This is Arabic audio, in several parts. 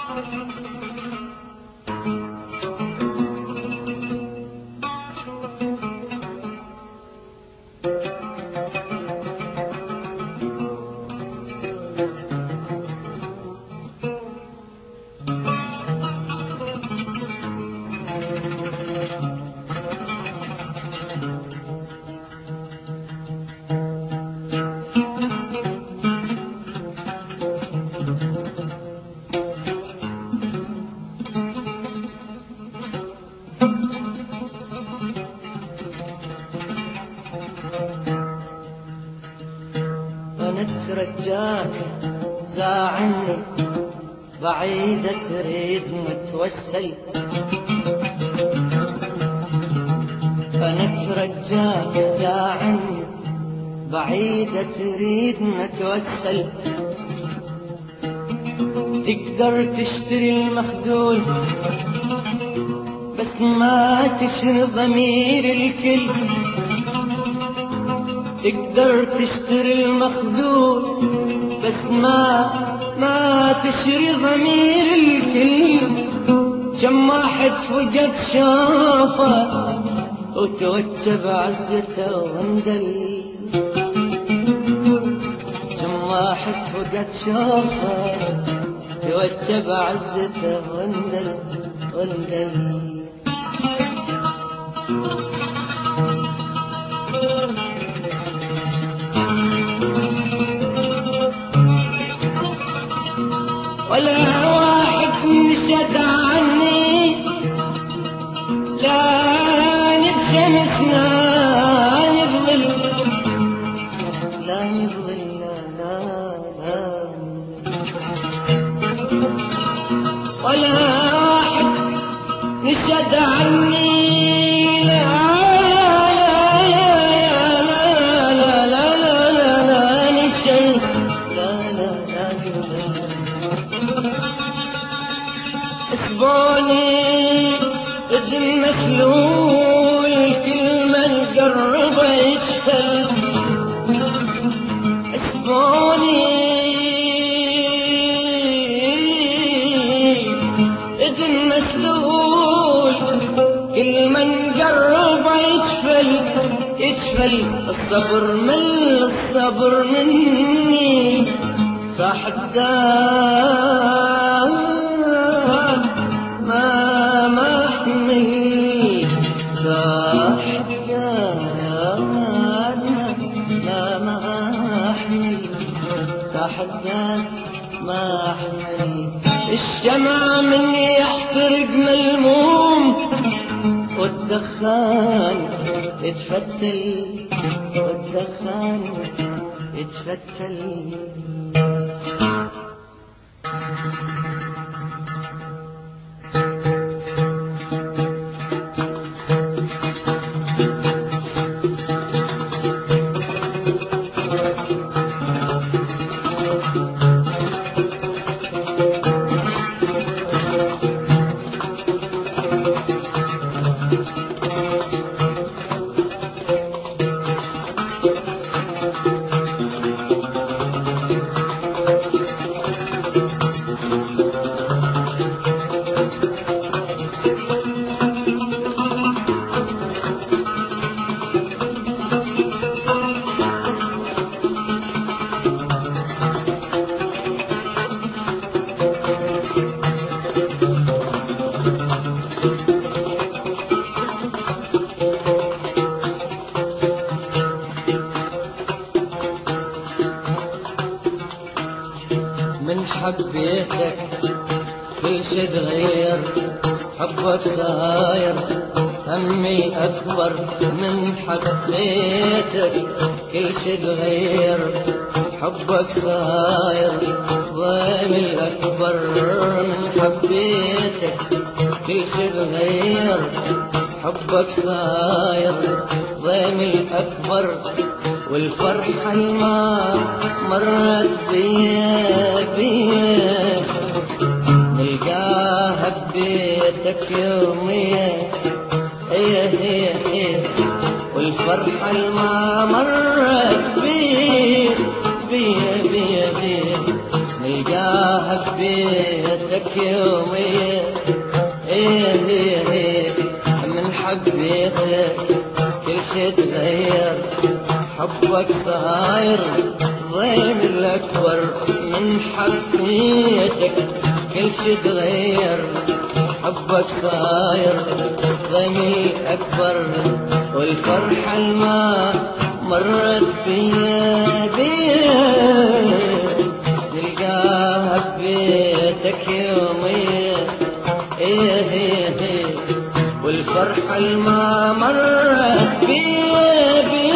نترجاك زاعني بعيدة تريد نتوسل، نترجاك زاعني بعيدة تريد نتوسل. تقدر تشتري المخذول بس ما تشري ضمير الكل، تقدر تشتري المخذول بس ما تشري ضمير الكل. كم واحد فقد شافه وتوجه بعزته واندل، كم واحد فقد شافه توجه بعزته واندل. ولا واحد نشد عني لا بشمس لا بظل، لا بظل لا ولا واحد نشد عني لا الشمس لا اسبوني ابن مسلول كل من قرب يجفل، اسبوني ابن مسلول كل من قرب يجفل. الصبر مني صاح الدار ما احمل، صاح الدار ما احمل، صاح الدار ما احمل. الشمع مني يحترق ملموم والدخان يتفتل، والدخان يتفتل. من حبيتك كل شي تغير، حبك صاير همي أكبر. من حبيتك كل شي تغير، حبك صاير ضيمي الأكبر. من حبيتك كل شي تغير، حبك صاير ضيمي الأكبر. والفرحة الما مرت بيا نلقاها ببيتك يوميا، هي والفرحة الما مرت بيا نلقاها ببيتك حبيتك يوميا من حبيتك كل شي تغير حبك صاير ضيم الأكبر من حبيتك كل شي تغير حبك صاير ضيم الأكبر والفرحة الما مرت بيا نلقاها ببيتك يوميا والفرحة الما مرت بيا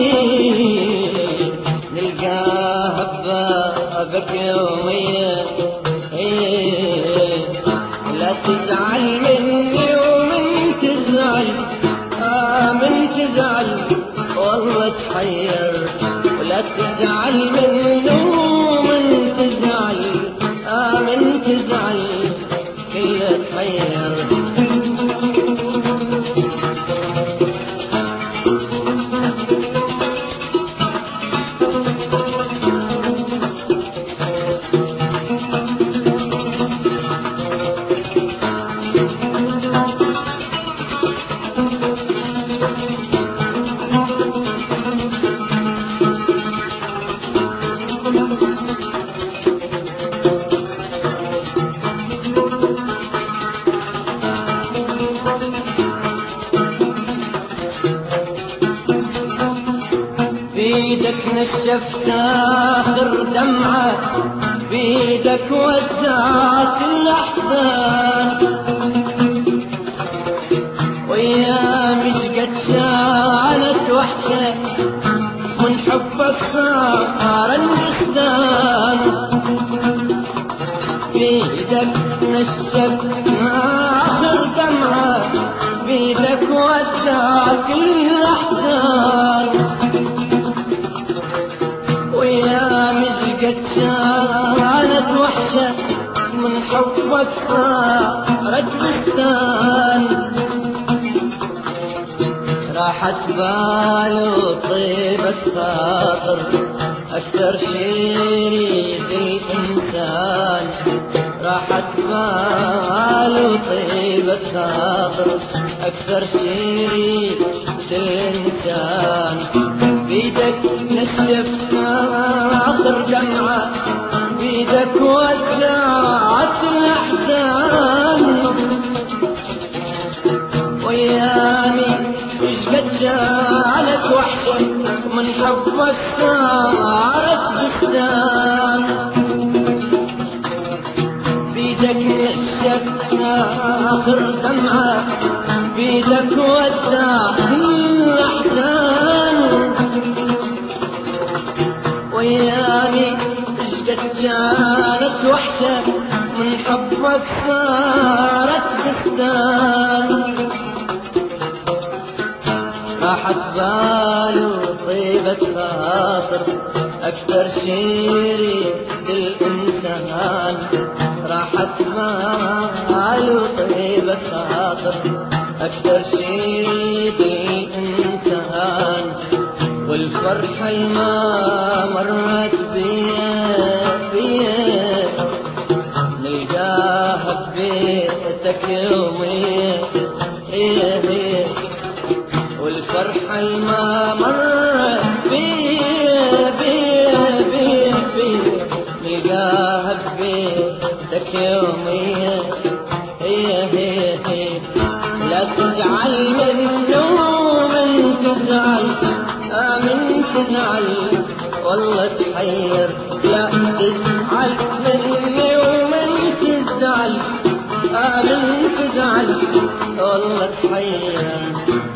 نلقاها ببابك يوميا لا تزعل مني ومن تزعل من تزعل والله تحير ولا تزعل مني ومن تزعل من تزعل كله تحير بيدك نشفت آخر دمعة بيدك ودعت الأحزان وأيام شقد شالت وحشة من حبك صار النسدان بيدك نشفت آخر دمعة بيدك ودعت الأحزان ويا مشقد شالت وحشة من حبك صارت بستان راحت بال وطيبة خاطر أكثر شي يريد الإنسان راحت بال وطيبة خاطر أكثر شي يريد الإنسان بيدك نشفت آخر دمعة بيدك ودعت الأحزان وأيامي وشقد شالت وحشة من حبك صارت بستان بيدك نشفت آخر دمعة بيدك ودعت الأحزان وأيامي شقد كانت وحشة من حبك صارت بستان راحت بال وطيبة خاطر أكثر شي يريد الإنسان راحت بال وطيبة خاطر أكثر شي يريد الإنسان والفرحة الما مرت بيا نلقاها ببيتك يوميا والفرحة الما مرت بيا نلقاها ببيتك يوميا لا تزعل منه ومن تزعل من تزعل والله تحير لا تزعل مني ومن تزعل من تزعل والله تحير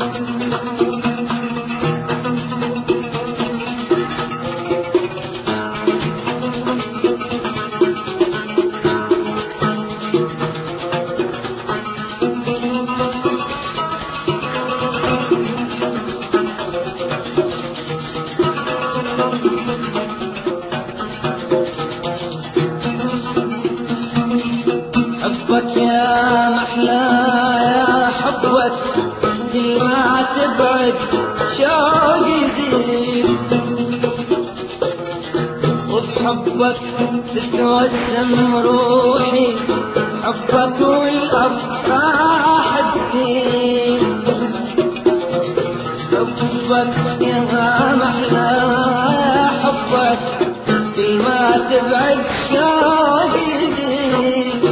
حبك يا محلى يا حبك كل ما تبعد شوق يزيد وبحبك تتوسم روحي حبك والأفراح تزيد. حبك يا محلى حبك كل ما تبعد شوق يزيد.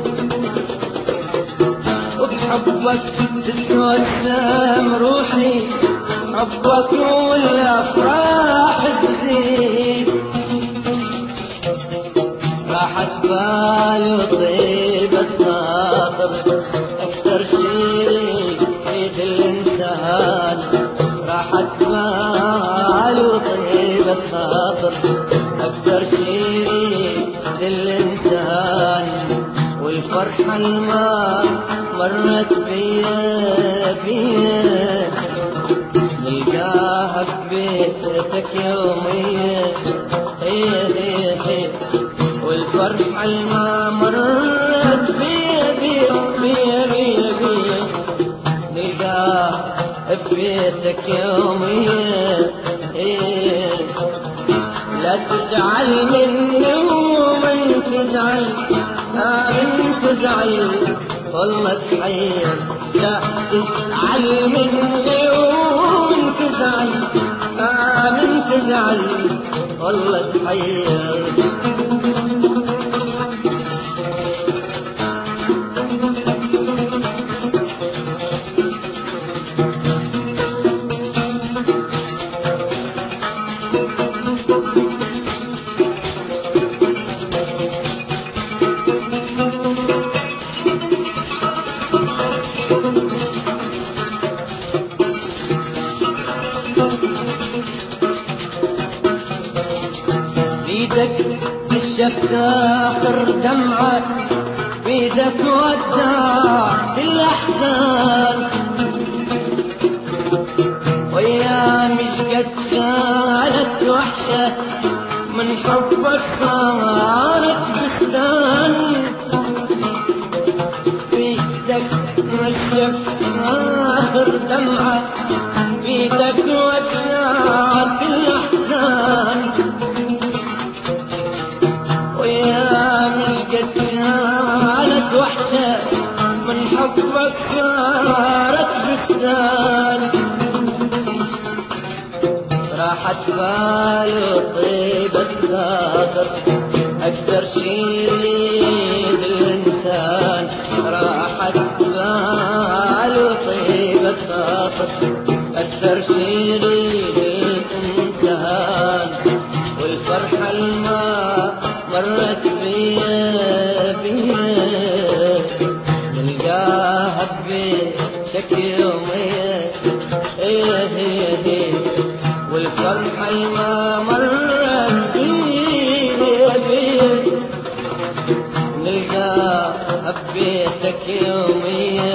وبحبك تتوسم روحي حبك والأفراح تزيد. راحت بال وطيبة خاطر أكثر شي بيد الإنسان. راحت بال وطيبة خاطر أكثر شي بيد الإنسان. والفرحة الما مرت بيا نلقاها ببيتك يوميا. والفرحة الما مرت بيا نلقاها ببيتك يوميا. لا تزعل مني ومن تزعل من تزعل والله تحير. لا تزعل مني ومن تزعل من تزعل والله تحير. بيدك كشفت آخر دمعة بيدك ودع الأحزان. وأيام قد كانت وحشة من حبك صارت بستان. بيدك كشفت آخر دمعة بيدك ودعت الأحزان. كانت وحشة من حبك صارت بستان. راحت بال وطيبة خاطر أكثر شي بالإنسان. راحت بال وطيبة خاطر أكثر شي بالإنسان. والفرحة الما مرت بيا نلقاها ببيتك يوميا. والفرحة الما مرت بيا نلقاها ببيتك يوميا.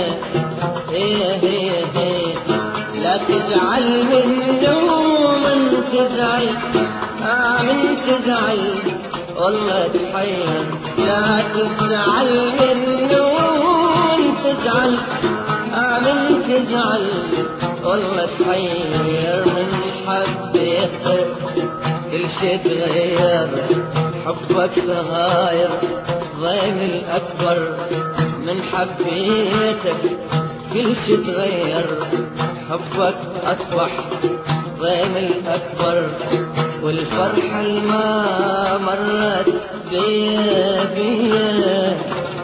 لا تزعل مني ومن تزعل من تزعل والله تحير. لا تزعل مني ومن تزعل من تزعل والله تحير. من حبيتك كل شي تغير. حبك صغاير ضيم الأكبر. من حبيتك كل شي تغير. حبك أصبح ضيم الأكبر. والفرحة الما مرت بيا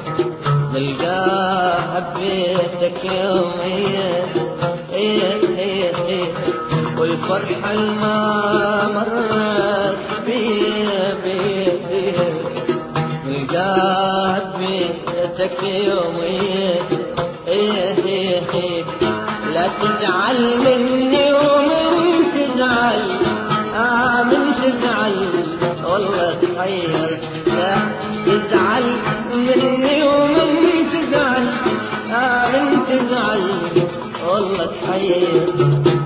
نلقاها ببيتك يوميا. والفرحة الما مرت بيا نلقاها ببيتك يوميا. لا تزعل مني ومن تزعل من تزعل والله تحير. لا تزعل مني ومن تزعل من تزعل والله تحير.